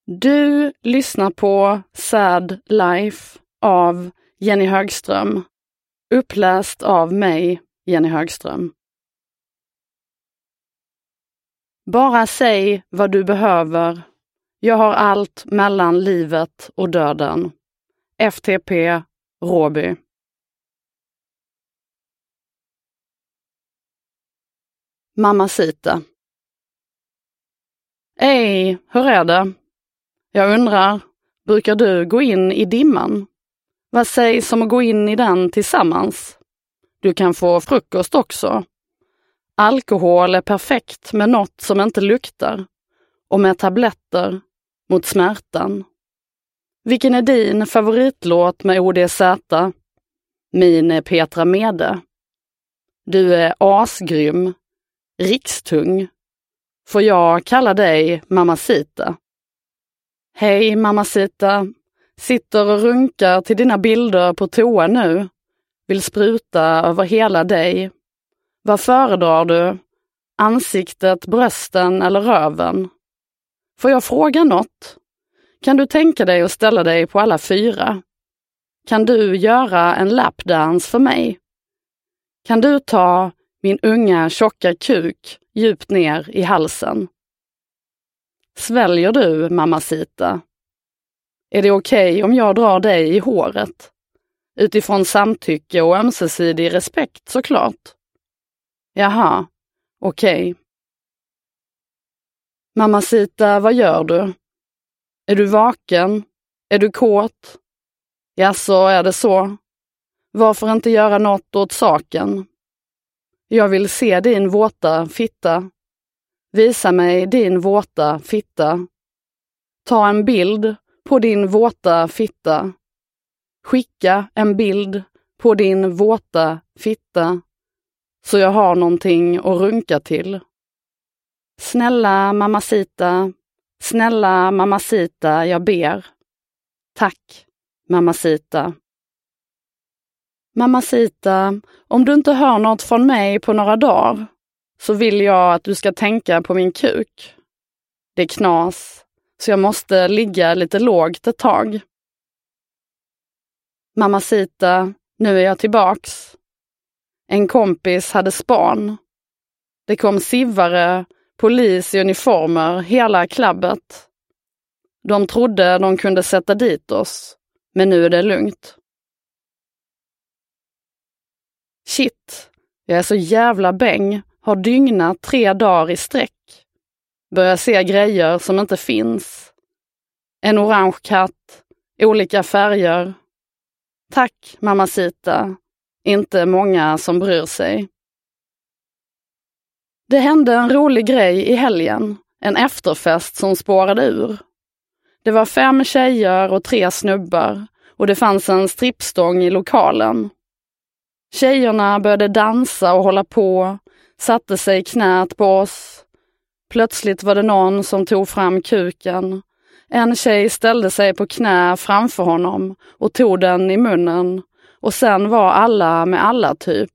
Du lyssnar på Sad Life av Jenny Högström. Uppläst av mig, Jenny Högström. Bara säg vad du behöver. Jag har allt mellan livet och döden. FTP Råby. Mamacita. Hej, hur är det? Jag undrar, brukar du gå in i dimman? Vad sägs om att gå in i den tillsammans? Du kan få frukost också. Alkohol är perfekt med något som inte luktar. Och med tabletter mot smärtan. Vilken är din favoritlåt med ODZ? Min är Petra Mede. Du är asgrym. Rikstung. Får jag kalla dig Mamacita? Hej Mamacita. Sitter och runkar till dina bilder på toa nu. Vill spruta över hela dig. Vad föredrar du? Ansiktet, brösten eller röven? Får jag fråga något? Kan du tänka dig att ställa dig på alla fyra? Kan du göra en lapdance för mig? Kan du ta min unga tjocka kuk djupt ner i halsen? Sväljer du, Mamacita? Är det okej om jag drar dig i håret? Utifrån samtycke och ömsesidig respekt såklart. Jaha, okej. Mamacita, vad gör du? Är du vaken? Är du kåt? Jaså, är det så? Varför inte göra något åt saken? Jag vill se din våta fitta. Visa mig din våta fitta. Ta en bild på din våta fitta. Skicka en bild på din våta fitta. Så jag har någonting att runka till. Snälla Mamacita, jag ber. Tack, Mamacita. Mamacita, om du inte hör något från mig på några dagar så vill jag att du ska tänka på min kuk. Det är knas, så jag måste ligga lite lågt ett tag. Mamacita, nu är jag tillbaks. En kompis hade span. Det kom sivare, polis i uniformer, hela klabbet. De trodde de kunde sätta dit oss, men nu är det lugnt. Shit, jag är så jävla bäng, har dygnat 3 dagar i sträck. Börjar se grejer som inte finns. En orange katt, olika färger. Tack, Mamacita. Inte många som bryr sig. Det hände en rolig grej i helgen. En efterfest som spårade ur. Det var 5 tjejer och 3 snubbar. Och det fanns en strippstång i lokalen. Tjejerna började dansa och hålla på. Satte sig i knät på oss. Plötsligt var det någon som tog fram kuken. En tjej ställde sig på knä framför honom och tog den i munnen. Och sen var alla med alla typ.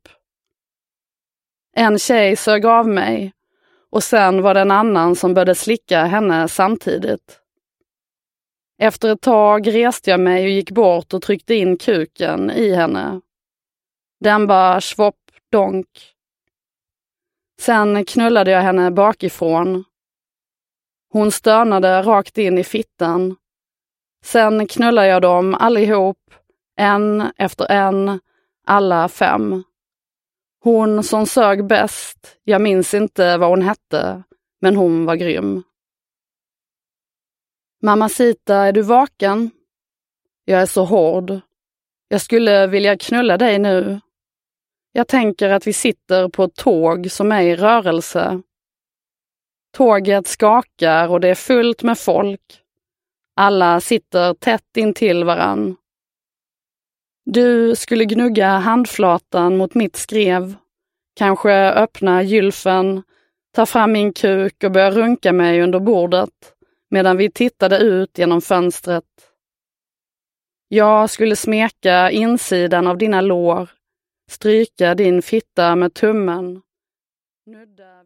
En tjej sög av mig. Och sen var det en annan som började slicka henne samtidigt. Efter ett tag reste jag mig och gick bort och tryckte in kuken i henne. Den bara svopp, donk. Sen knullade jag henne bakifrån. Hon stönade rakt in i fittan. Sen knullade jag dem allihop, en efter en, alla 5. Hon som sög bäst, jag minns inte vad hon hette, men hon var grym. Mamacita, är du vaken? Jag är så hård. Jag skulle vilja knulla dig nu. Jag tänker att vi sitter på ett tåg som är i rörelse. Tåget skakar och det är fullt med folk. Alla sitter tätt intill varann. Du skulle gnugga handflatan mot mitt skrev. Kanske öppna gylfen, ta fram min kuk och börja runka mig under bordet medan vi tittade ut genom fönstret. Jag skulle smeka insidan av dina lår, stryka din fitta med tummen, nudda